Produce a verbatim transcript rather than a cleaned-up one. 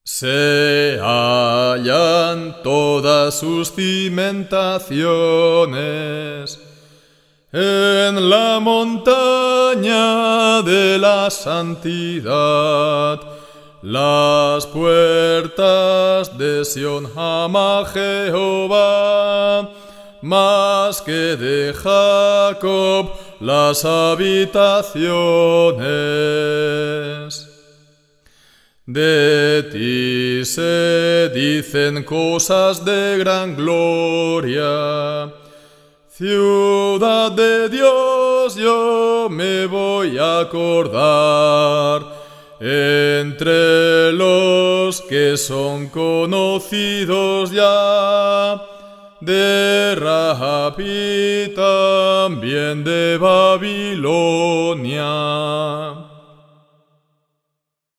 Se hallan todas sus cimentaciones en la montaña de la santidad. Las puertas de Sión ama Jehová, más que de Jacob las habitaciones. De ti se dicen cosas de gran gloria. Ciudad de Dios, yo me voy a acordar entre los que son conocidos ya, de Rahab y también de Babilonia.